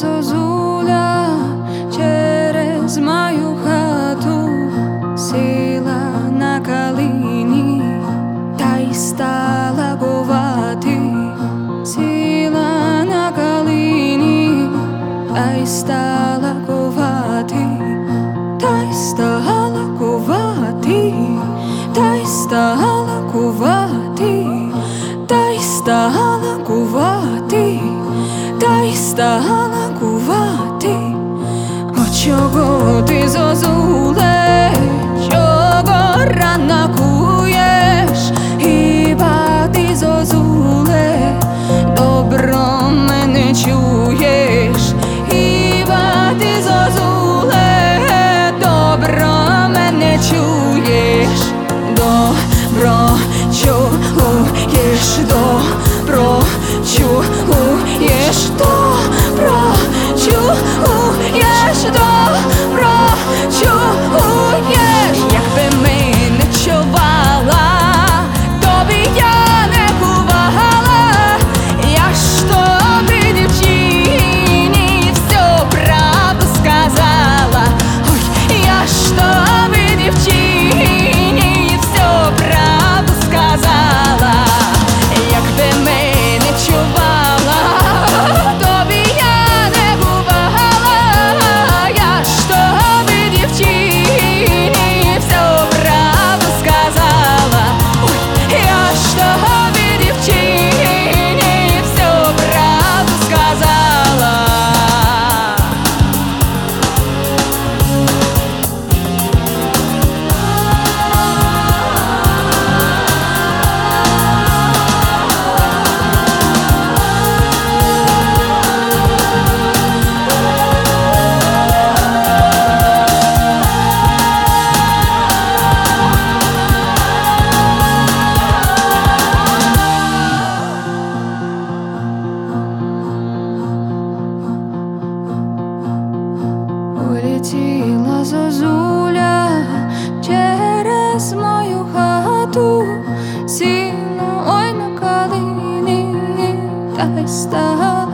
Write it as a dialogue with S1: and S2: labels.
S1: зозуля через мою хату, сіла на калині та й стала ковати, сіла на калині та й стала ковати, та й стала ковати, та й стала ковати, та й стала ковати, та й стала кувати. От чого ти, зозуле, чого рано куєш? Хіба ти, зозуле, добро мене чуєш? Хіба ти, зозуле, добро мене чуєш? Добро чуєш, добро чуєш, добро чуєш, добро чуєш. Якби ми не чувала, тобі я не кувала, я ж тобі, дівчині, всю правду сказала. Ой, я ж тобі, дівчині, всю правду сказала. Якби ми не чувала, тобі я не кувала, я ж тобі, дівчині, всю правду сказала. Ой, я ж тобі, дівчині, всю правду сказала. Улетіла зозуля через мою хату, сіла ой на калині та й стала